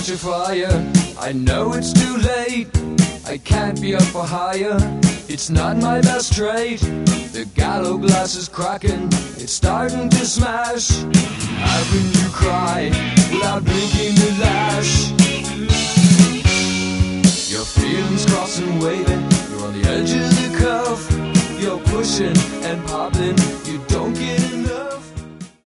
catch a fire. I know it's too late, I can't be up for hire. It's not my best trait. The gallows glass is cracking, it's starting to smash. Haven't you cried without blinking the lash? Your feelings crossing, waving, you're on the edge of the cuff. You're pushing and popping,